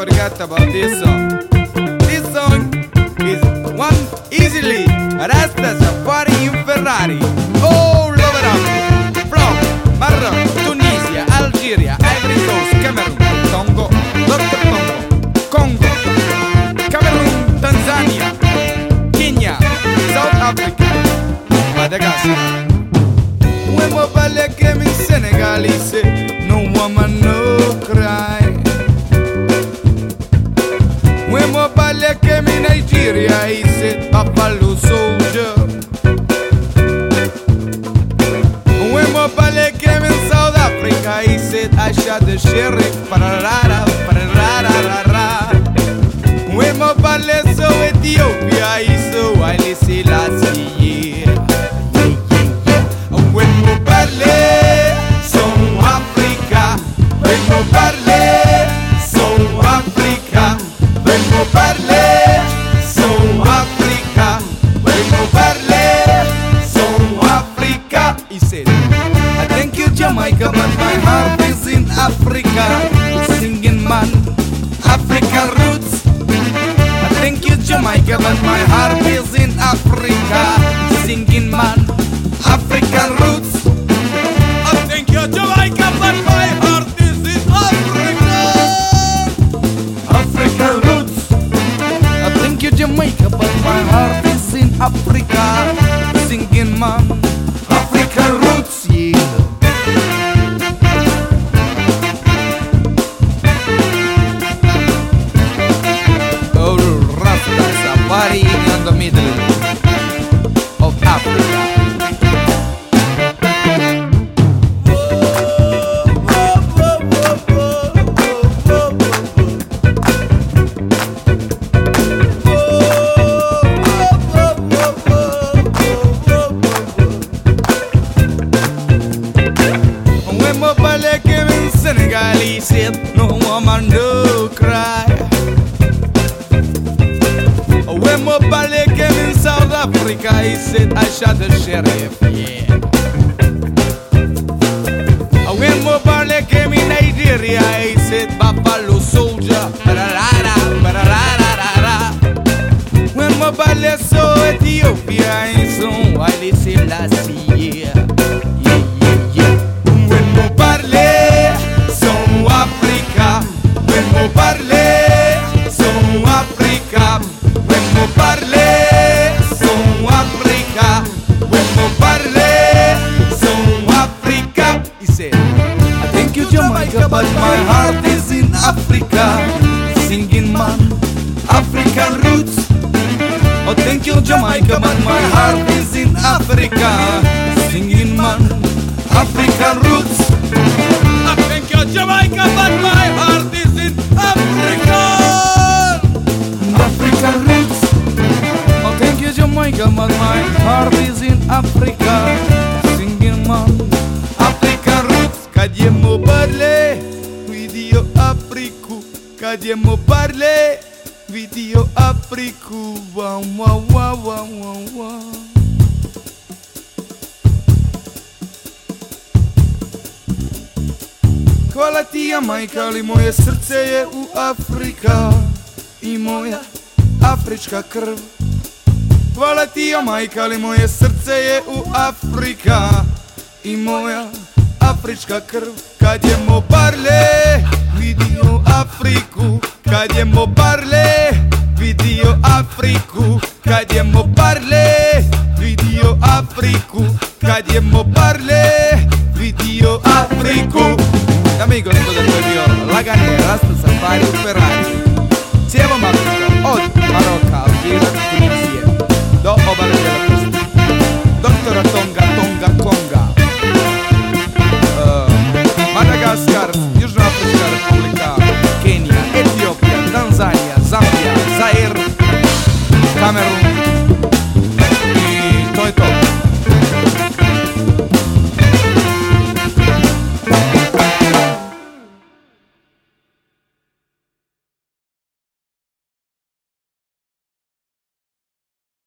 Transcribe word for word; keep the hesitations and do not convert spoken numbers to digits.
forget about this song. This song is one easily Rasta Safari in Ferrari. All over Africa, from Maroc, Tunisia, Algeria, Ivory Coast, Cameroon, Congo, Doctor Congo, Congo, Cameroon, Tanzania, Kenya, South Africa, Madagascar. When Mobile came in Senegal, he said, no woman, no cry. When Mobile came in Nigeria, he said, Buffalo soldier. When Mobile came in South Africa, he said, I shot the sheriff. Pararara, pararara. When Mobile saw Ethiopia, he saw Haile Selassie. When Mobile saw Africa, when Mobile saw Africa, when Mobile saw Africa, when Mobile saw Africa, he said, I thank you Jamaica, but my heart is in Africa. Singing man, African roots. I thank you Jamaica, but my heart is in Africa. Singing man, African roots. I thank you Jamaica, but my heart is in Africa. African roots. I thank you Jamaica, but my heart is in Africa. Singing man, African roots, yeah. Oh, Rasta Safari in the middle of Africa. He said, no woman, no cry. When Mobile came in South Africa, he said, I shot the sheriff, yeah. When Mobile came in Nigeria, he said, Buffalo soldier. When Mobile saw Ethiopia, he saw Haile Selassie, yeah. But my heart is in Africa. Singing man, African roots. Oh, thank you Jamaica, but my heart is in Africa. Singing man, African roots. I thank you Jamaica, but my heart is in Africa. African roots. Oh, thank you Jamaica, but my heart is in Africa. Singing man, African roots. Kadiemo parle, video Afriku. Kadiemo parle, video Afriku. Wow, wow, wow, wow, wow, wow. Hvala ti Jamajka, ali moje srce je u Afrika i moja afrička krv. Hvala ti Jamajka, ali moje srce je u Afrika i moja afrička krv. Kad je Mobile vidio Afriku, kad je Mobile vidio Afriku, kad je Mobile vidio Afriku, kad je Mobile vidio Afriku. Amigos, todo el pueblo, la gané, Rasta Safari, Ferrari.